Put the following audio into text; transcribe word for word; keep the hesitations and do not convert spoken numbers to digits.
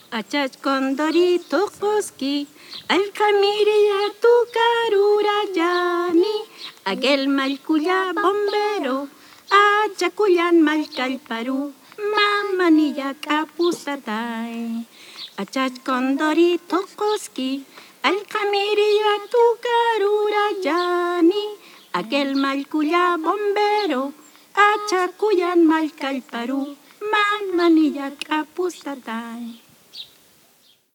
Achachkondorito qoski, alcamiria tu carurayani, aquel malcuya bombero, achacuyan malcalparu, mamanilla capustatay. Achachkondorito qoski, alcamiria tu carurayani, aquel malcuya bombero, achacuyan malcalparu, mamanilla capustatay.